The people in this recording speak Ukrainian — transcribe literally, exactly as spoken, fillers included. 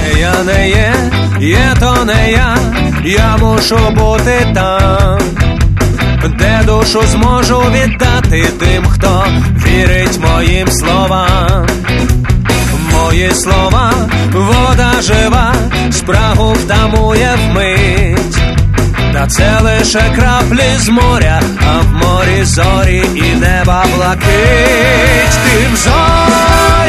Де я не є, є то не я, я мушу бути там, де душу зможу віддати тим, хто вірить моїм словам. Мої слова, вода жива, спрагу втамує вмить. Та це лише краплі з моря, а в морі зорі і неба блакить. Ти в зорі